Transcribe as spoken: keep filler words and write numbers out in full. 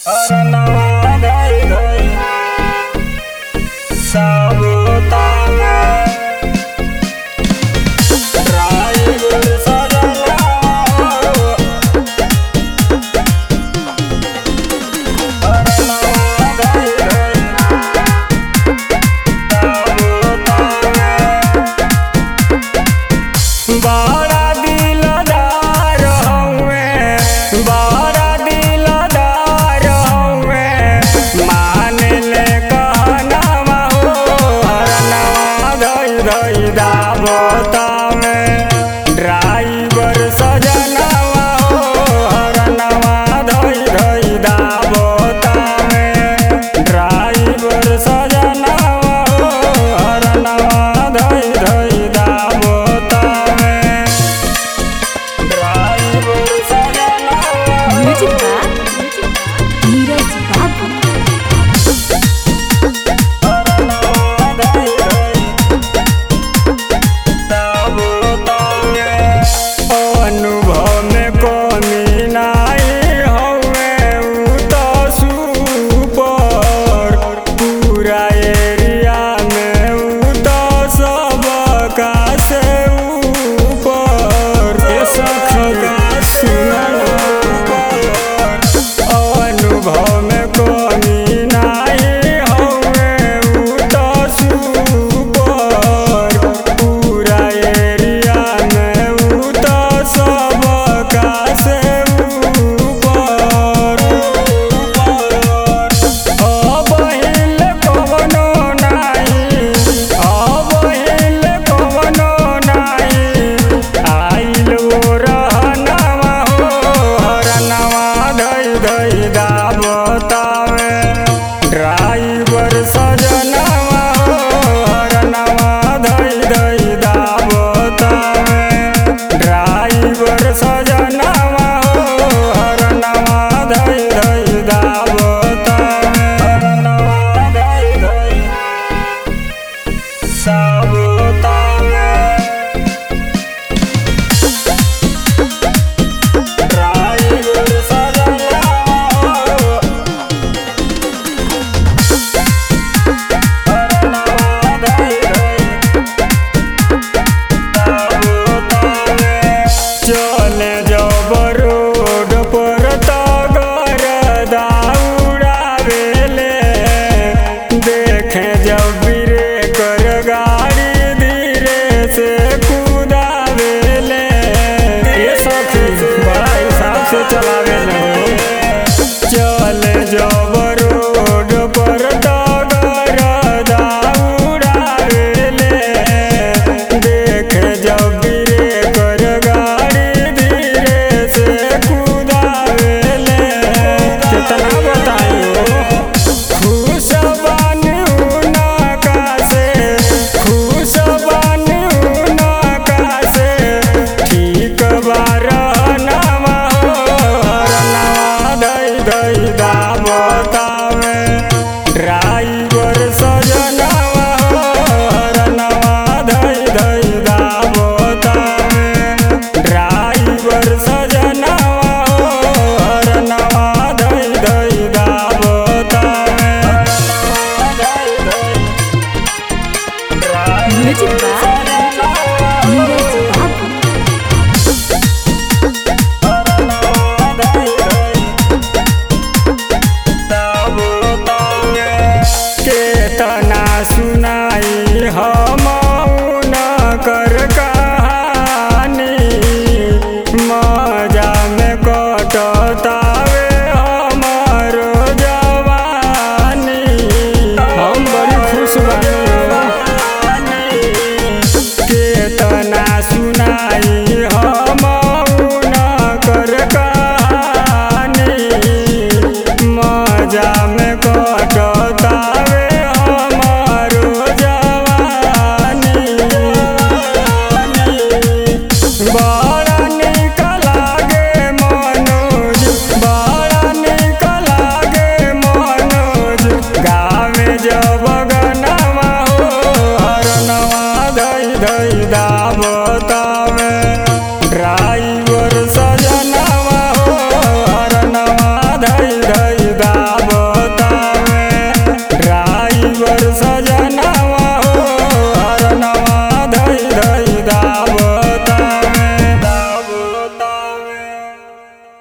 बड़ा दिलदार हउवे, बड़ा दिलदार हउवे, मानेले कहनावा हो हरनवा धइ धइ दावतावे। ड्राइवर सजनवा हो हरनवा धइ धइ दावतावे। ड्राइवर सजनवा हो हरनवा धइ धइ दावतावे। ड्राइवर सजनवा म्यूजिक का नीरज बाबू। अनुभव में कमी नाई हउवे उ त सुपर। पूरा एरिया में उ त सबका से ऊपर। ए सखा सुनना अनुभव में कमी नाई हउवे उ त सुपर। पूरा एरिया में उ त सबका से ऊपर। अब हिल कवनो नाही, अब हिल कवनो नाही, आइल वो रहनवा हो हरनवा धइ धइ दा